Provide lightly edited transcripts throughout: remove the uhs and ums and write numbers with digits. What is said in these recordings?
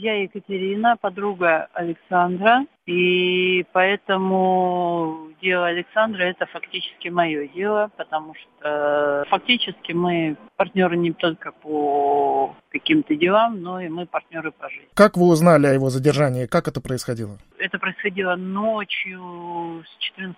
Я Екатерина, подруга Александра, и поэтому дело Александра – это фактически мое дело, потому что фактически мы партнеры не только по каким-то делам, но и мы партнеры по жизни. Как вы узнали о его задержании? Как это происходило? Это происходило ночью с 14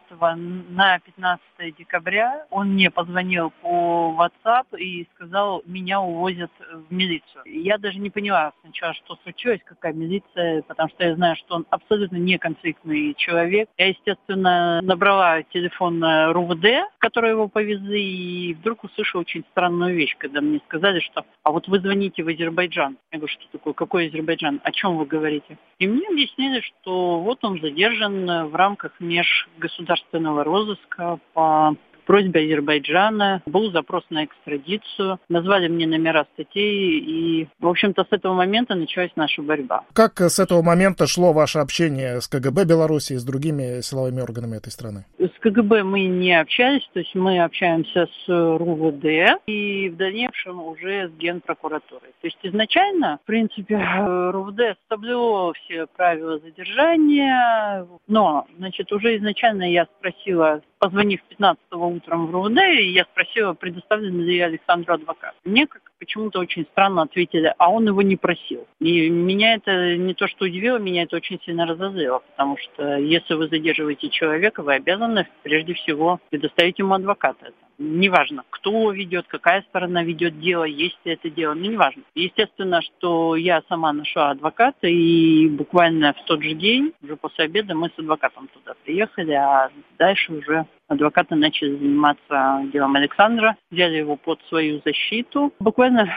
на 15 декабря. Он мне позвонил по WhatsApp и сказал, меня увозят в милицию. Я даже не поняла сначала, что случилось, какая милиция, потому что я знаю, что он абсолютно не конфликтный человек. Я, естественно, набрала телефон РУВД, в который его повезли, и вдруг услышала очень странную вещь, когда мне сказали, что «а вот вы звоните в Азербайджан». Я говорю, что такое, какой Азербайджан, о чем вы говорите? И мне объяснили, что вот он задержан в рамках межгосударственного розыска по просьбе Азербайджана. Был запрос на экстрадицию. Назвали мне номера статей. И, в общем-то, с этого момента началась наша борьба. Как с этого момента шло ваше общение с КГБ Беларуси и с другими силовыми органами этой страны? С КГБ мы не общались, то есть мы общаемся с РУВД и в дальнейшем уже с Генпрокуратурой. То есть изначально, в принципе, РУВД соблюло все правила задержания, но, значит, уже изначально я спросила, позвонив 15-го утром в РУВД, я спросила, предоставлен ли Александру адвокат. Мне почему-то очень странно ответили, а он его не просил. И меня это не то что удивило, меня это очень сильно разозлило, потому что если вы задерживаете человека, вы обязаны прежде всего предоставить ему адвоката. Неважно, кто ведет, какая сторона ведет дело, есть ли это дело, неважно. Естественно, что я сама нашла адвоката, и буквально в тот же день, уже после обеда, мы с адвокатом туда приехали, а дальше уже адвокаты начали заниматься делом Александра, взяли его под свою защиту. Буквально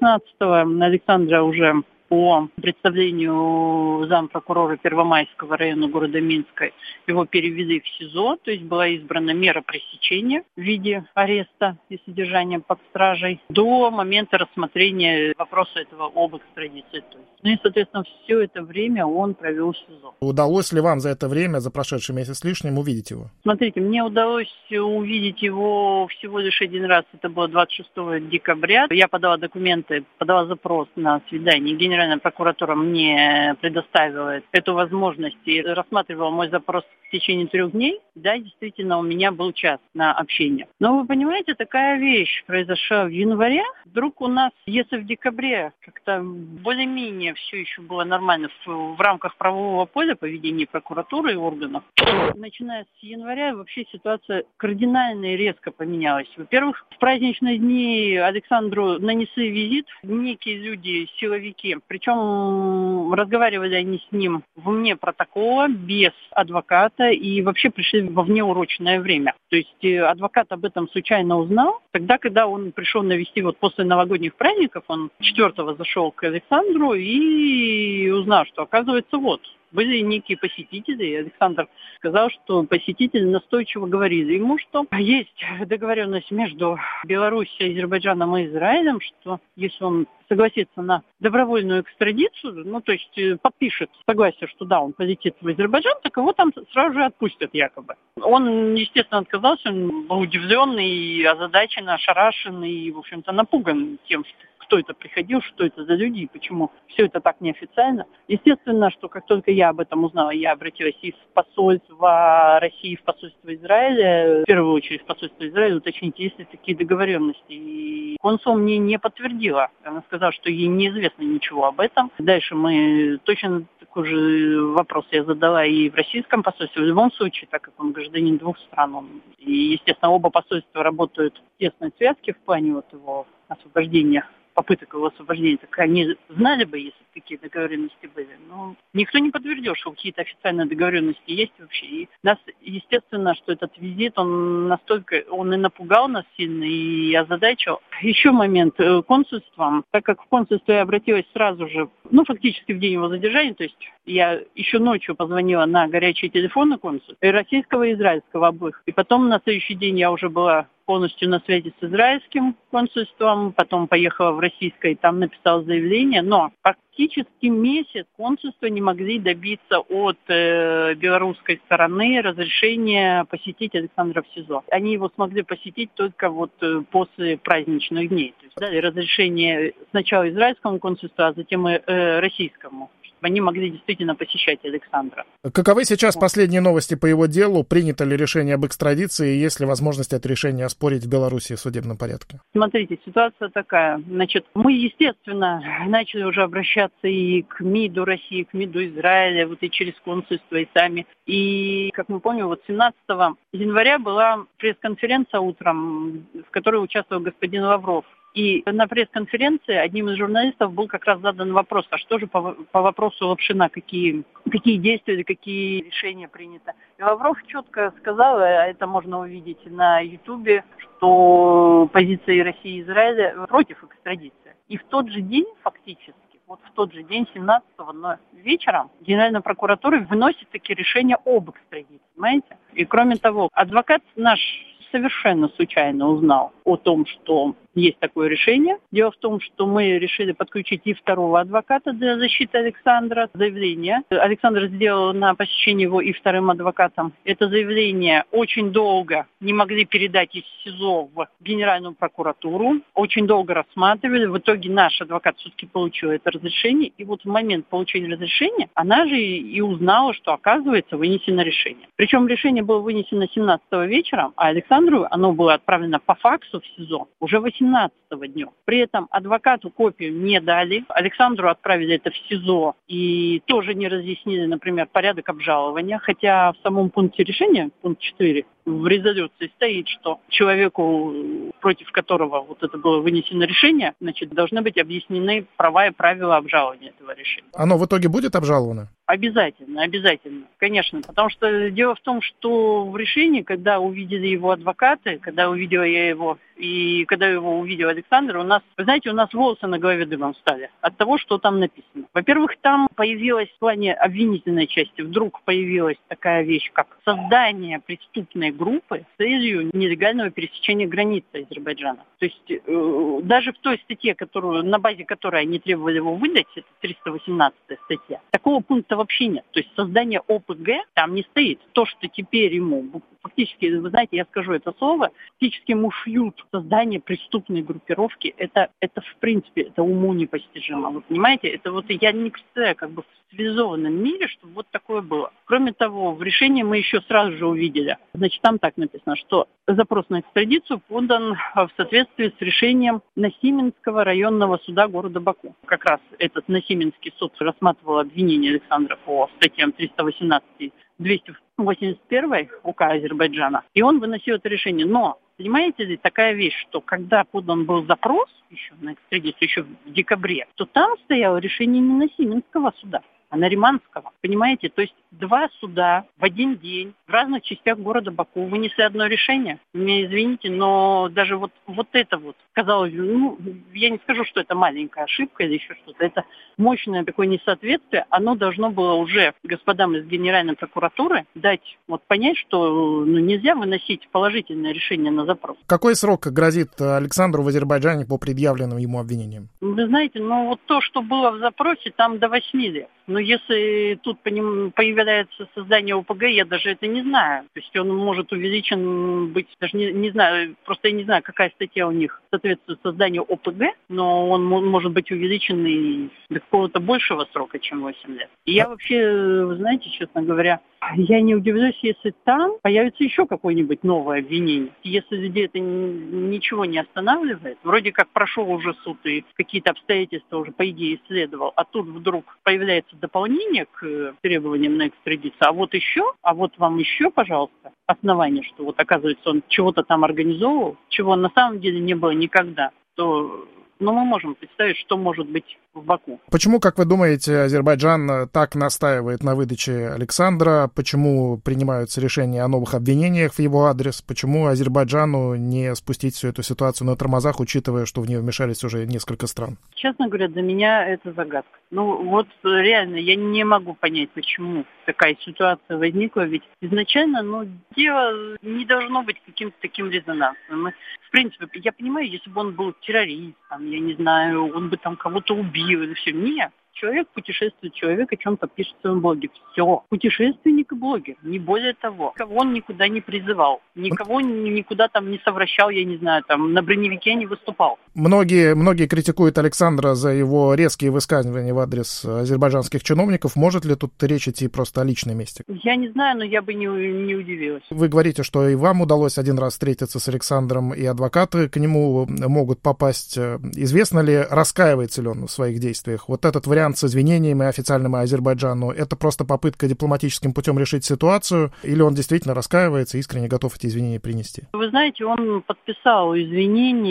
16-го Александра уже по представлению зампрокурора Первомайского района города Минска его перевели в СИЗО, то есть была избрана мера пресечения в виде ареста и содержания под стражей до момента рассмотрения вопроса этого об экстрадиции. Ну и, соответственно, все это время он провел в СИЗО. Удалось ли вам за это время, за прошедший месяц с лишним, увидеть его? Смотрите, мне удалось увидеть его всего лишь один раз, это было 26 декабря. Я подала документы, подала запрос на свидание. Генеральная прокуратура мне предоставила эту возможность и рассматривала мой запрос в течение 3 дней. Да, действительно, у меня был час на общение. Но вы понимаете, такая вещь произошла в январе. Вдруг у нас, если в декабре как-то более-менее все еще было нормально в рамках правового поля поведения прокуратуры и органов, то, начиная с января вообще ситуация кардинально и резко поменялась. Во-первых, в праздничные дни Александру нанесли визит некие люди, силовики, причем разговаривали они с ним вне протокола, без адвоката, и вообще пришли во внеурочное время. То есть адвокат об этом случайно узнал тогда, когда он пришел навести вот после новогодних праздников, он 4-го зашел к Александру и узнал, что оказывается вот, были некие посетители, и Александр сказал, что посетители настойчиво говорили ему, что есть договоренность между Белоруссией, Азербайджаном и Израилем, что если он согласится на добровольную экстрадицию, ну, то есть подпишет согласие, что да, он полетит в Азербайджан, так его там сразу же отпустят якобы. Он, естественно, отказался, он был удивленный, озадачен, ошарашен и, в общем-то, напуган тем, что кто это приходил, что это за люди и почему все это так неофициально. Естественно, что как только я об этом узнала, я обратилась и в посольство России, и в посольство Израиля, в первую очередь в посольство Израиля, уточнить, есть ли такие договоренности. И консул мне не подтвердила. Она сказала, что ей неизвестно ничего об этом. Дальше мы точно такой же вопрос я задала и в российском посольстве. В любом случае, так как он гражданин 2 стран, и, естественно, оба посольства работают в тесной связке в плане вот его освобождения, попыток его освобождения, так они знали бы, если такие договоренности были. Но никто не подтвердил, что какие-то официальные договоренности есть вообще. И нас, естественно, что этот визит, он и напугал нас сильно, и озадачил. Еще момент консульством, так как в консульство я обратилась сразу же, фактически в день его задержания, то есть я еще ночью позвонила на горячий телефон на консульство, и российского, и израильского обоих. И потом на следующий день я уже была полностью на связи с израильским консульством, потом поехала в российское, там написала заявление, но практически месяц консульства не могли добиться от белорусской стороны разрешения посетить Александра в СИЗО. Они его смогли посетить только после праздничных дней. То есть дали разрешение сначала израильскому консульству, а затем и российскому, чтобы они могли действительно посещать Александра. Каковы сейчас последние новости по его делу? Принято ли решение об экстрадиции? И есть ли возможность это решение оспорить в Беларуси в судебном порядке? Смотрите, ситуация такая. Значит, мы, естественно, начали уже обращаться и к МИДу России, к МИДу Израиля, и через консульство, и сами. И, как мы помним, 17 января была пресс-конференция утром, в которой участвовал господин Лавров. И на пресс-конференции одним из журналистов был как раз задан вопрос, а что же по вопросу Лапшина, какие действия или какие решения приняты. И Лавров четко сказал, а это можно увидеть на Ютубе, что позиции России и Израиля против экстрадиции. И в тот же день, фактически, в тот же день, 17-го вечером, Генеральная прокуратура выносит такие решения об экстрадиции, понимаете? И кроме того, адвокат наш совершенно случайно узнал о том, что есть такое решение. Дело в том, что мы решили подключить и второго адвоката для защиты Александра. Заявление Александр сделал на посещение его и вторым адвокатом. Это заявление очень долго не могли передать из СИЗО в Генеральную прокуратуру. Очень долго рассматривали. В итоге наш адвокат все-таки получил это разрешение. И в момент получения разрешения она же и узнала, что, оказывается, вынесено решение. Причем решение было вынесено 17-го вечером, а Александру оно было отправлено по факсу в СИЗО уже 18-го днем. При этом адвокату копию не дали. Александру отправили это в СИЗО и тоже не разъяснили, например, порядок обжалования. Хотя в самом пункте решения, пункт 4, в резолюции стоит, что человеку, против которого это было вынесено решение, должны быть объяснены права и правила обжалования этого решения. Оно в итоге будет обжаловано? Обязательно, конечно. Потому что дело в том, что в решении, когда увидели его адвокаты, когда увидела я его, и когда его увидел Александр, у нас волосы на голове дыбом стали от того, что там написано. Во-первых, там появилась в плане обвинительной части, вдруг появилась такая вещь, как создание преступной группы с целью нелегального пересечения границы Азербайджана. То есть даже в той статье, на базе которой они требовали его выдать, это 318 статья, такого пункта вообще нет. То есть создание ОПГ там не стоит. То, что теперь ему фактически, вы знаете, я скажу это слово, фактически ему шьют создание преступной группировки, это в принципе, это уму непостижимо. Вы понимаете, это я не представляю, в цивилизованном мире, чтобы такое было. Кроме того, в решении мы еще сразу же увидели, там так написано, что запрос на экстрадицию подан в соответствии с решением Насименского районного суда города Баку. Как раз этот Насименский суд рассматривал обвинение Александра по статьям 318 281 УК Азербайджана, и он выносил это решение. Но, понимаете ли, такая вещь, что когда подан был запрос еще на экстрадицию, еще в декабре, то там стояло решение не Насименского суда, а Нариманского. Понимаете? То есть два суда в один день в разных частях города Баку вынесли одно решение. Меня извините, но даже это казалось, я не скажу, что это маленькая ошибка или еще что-то. Это мощное такое несоответствие. Оно должно было уже господам из Генеральной прокуратуры дать понять, что нельзя выносить положительное решение на запрос. Какой срок грозит Александру в Азербайджане по предъявленным ему обвинениям? Вы знаете, то, что было в запросе, там до 8 лет. Но если тут по ним появляется создание ОПГ, я даже это не знаю. То есть он может увеличен быть, даже не знаю, просто я не знаю, какая статья у них соответствует созданию ОПГ, но он может быть увеличен и до какого-то большего срока, чем 8 лет. И я вообще, вы знаете, честно говоря, я не удивлюсь, если там появится еще какое-нибудь новое обвинение. Если людей это ничего не останавливает, вроде как прошел уже суд и какие-то обстоятельства уже, по идее, исследовал, а тут вдруг появляется дополнение к требованиям на экстрадицию, а вам еще, пожалуйста, основание, что оказывается он чего-то там организовывал, чего на самом деле не было никогда, то мы можем представить, что может быть в Баку. Почему, как вы думаете, Азербайджан так настаивает на выдаче Александра? Почему принимаются решения о новых обвинениях в его адрес? Почему Азербайджану не спустить всю эту ситуацию на тормозах, учитывая, что в нее вмешались уже несколько стран? Честно говоря, для меня это загадка. Вот реально, я не могу понять, почему такая ситуация возникла. Ведь изначально, дело не должно быть каким-то таким резонансным. В принципе, я понимаю, если бы он был террористом, я не знаю, он бы там кого-то убил или все. Нет. Человек путешествует, человек о чем-то пишет в своем блоге. Все. Путешественник и блогер, не более того. Никого он никуда не призывал, никого никуда там не совращал, я не знаю, там на броневике не выступал. Многие критикуют Александра за его резкие высказывания в адрес азербайджанских чиновников. Может ли тут речь идти просто о личной мести? Я не знаю, но я бы не удивилась. Вы говорите, что и вам удалось один раз встретиться с Александром, и адвокаты к нему могут попасть. Известно ли, раскаивается ли он в своих действиях? Вот этот вариант с извинениями официальным Азербайджану, это просто попытка дипломатическим путем решить ситуацию, или он действительно раскаивается и искренне готов эти извинения принести? Вы знаете, он подписал извинения,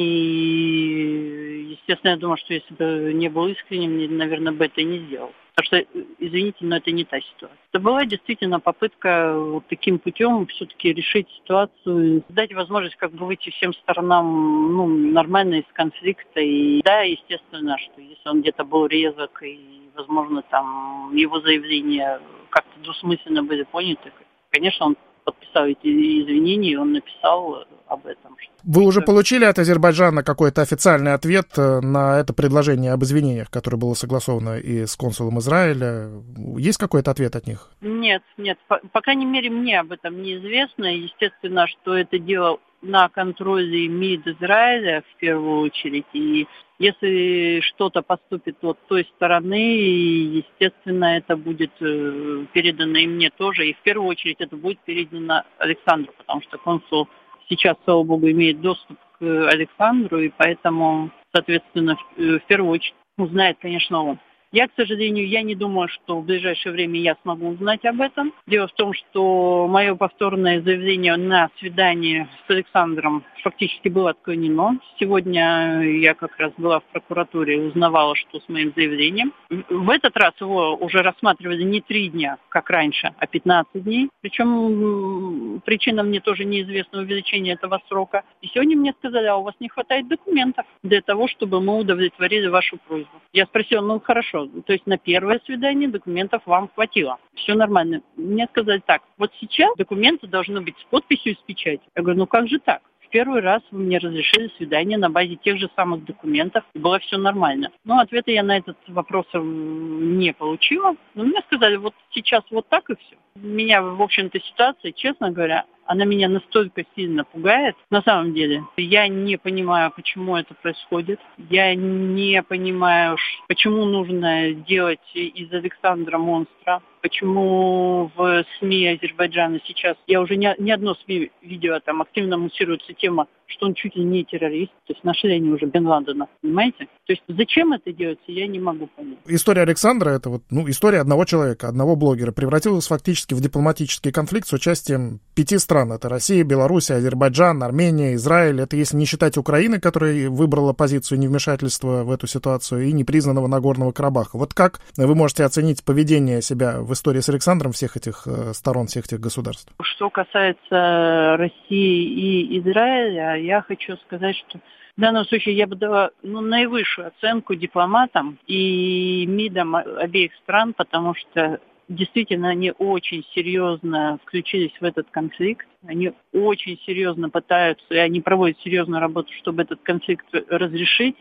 и, естественно, я думаю, что если бы не был искренним, наверное, бы это и не сделал. Потому что, извините, но это не та ситуация. Это была действительно попытка вот таким путем все-таки решить ситуацию, дать возможность как бы выйти всем сторонам нормально из конфликта. И да, естественно, что если он где-то был резок и, возможно, там его заявления как-то двусмысленно были поняты, конечно, он подписал эти извинения, и он написал об этом. Вы уже получили от Азербайджана какой-то официальный ответ на это предложение об извинениях, которое было согласовано и с консулом Израиля? Есть какой-то ответ от них? Нет. По крайней мере, мне об этом неизвестно. Естественно, что это дело на контроле МИД Израиля в первую очередь. И если что-то поступит от той стороны, естественно, это будет передано и мне тоже. И в первую очередь это будет передано Александру, потому что консул сейчас, слава богу, имеет доступ к Александру, и поэтому, соответственно, в первую очередь узнает, конечно, он. Я, к сожалению, не думаю, что в ближайшее время я смогу узнать об этом. Дело в том, что мое повторное заявление на свидание с Александром фактически было отклонено. Сегодня я как раз была в прокуратуре и узнавала, что с моим заявлением. В этот раз его уже рассматривали не 3 дня, как раньше, а 15 дней. Причем причина мне тоже неизвестна увеличения этого срока. И сегодня мне сказали, у вас не хватает документов для того, чтобы мы удовлетворили вашу просьбу. Я спросила, хорошо, то есть на первое свидание документов вам хватило. Все нормально. Мне сказали так, вот сейчас документы должны быть с подписью и с печатью. Я говорю, как же так? В первый раз вы мне разрешили свидание на базе тех же самых документов, и было все нормально. Но ответа я на этот вопрос не получила. Но мне сказали, вот сейчас вот так и все. Меня, в общем-то, ситуация, честно говоря, она меня настолько сильно пугает. На самом деле, я не понимаю, почему это происходит. Я не понимаю, почему нужно делать из Александра монстра. Почему в СМИ Азербайджана сейчас, я уже не одно СМИ видела, там активно муссируется тема, что он чуть ли не террорист, то есть нашли они уже Бен Ладена, понимаете? То есть зачем это делается, я не могу понять. История Александра, это история одного человека, одного блогера, превратилась фактически в дипломатический конфликт с участием 5 стран. Это Россия, Беларусь, Азербайджан, Армения, Израиль. Это если не считать Украины, которая выбрала позицию невмешательства в эту ситуацию, и непризнанного Нагорного Карабаха. Вот как вы можете оценить поведение себя в истории с Александром всех этих сторон, всех этих государств? Что касается России и Израиля, я хочу сказать, что в данном случае я бы дала наивысшую оценку дипломатам и МИДам обеих стран, потому что действительно они очень серьезно включились в этот конфликт. Они очень серьезно пытаются, и они проводят серьезную работу, чтобы этот конфликт разрешить,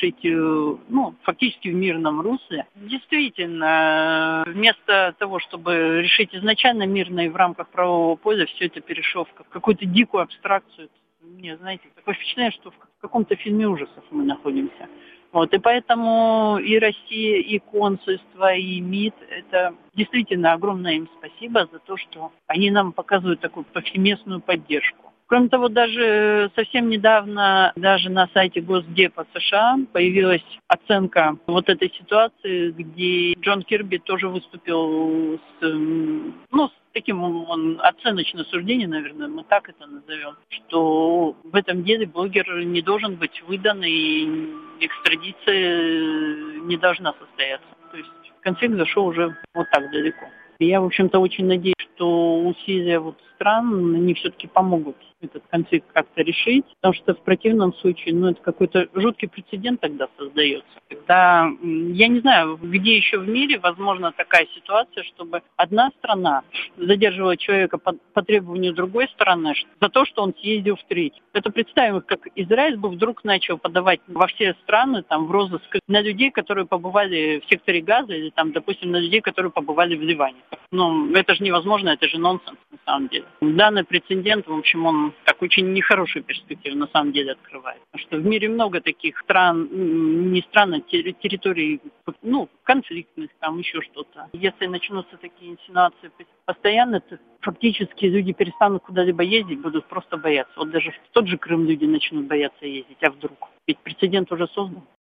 фактически в мирном русле. Действительно, вместо того, чтобы решить изначально мирно и в рамках правового поля, все это перешло в какую-то дикую абстракцию. Мне, знаете, такое впечатление, что в каком-то фильме ужасов мы находимся. И поэтому и Россия, и консульство, и МИД, это действительно огромное им спасибо за то, что они нам показывают такую повсеместную поддержку. Кроме того, даже совсем недавно даже на сайте Госдепа США появилась оценка вот этой ситуации, где Джон Кирби тоже выступил с таким оценочное суждение, наверное, мы так это назовем, что в этом деле блогер не должен быть выдан и экстрадиция не должна состояться. То есть конфликт зашел уже вот так далеко. И я, в общем-то, очень надеюсь, что усилия стран, они все-таки помогут этот конфликт как-то решить, потому что в противном случае, это какой-то жуткий прецедент тогда создается. Когда, я не знаю, где еще в мире возможна такая ситуация, чтобы одна страна задерживала человека по требованию другой стороны за то, что он съездил в третью. Это представим, как Израиль бы вдруг начал подавать во все страны в розыск на людей, которые побывали в секторе Газа или, допустим, на людей, которые побывали в Ливане. Это же невозможно, это же нонсенс на самом деле. Данный прецедент, в общем, он очень нехорошую перспективу на самом деле открывает. Потому что в мире много таких стран, не стран, а территорий, конфликтных, еще что-то. Если начнутся такие инсинуации постоянно, то фактически люди перестанут куда-либо ездить, будут просто бояться. Вот даже в тот же Крым люди начнут бояться ездить, а вдруг? Ведь прецедент уже создан.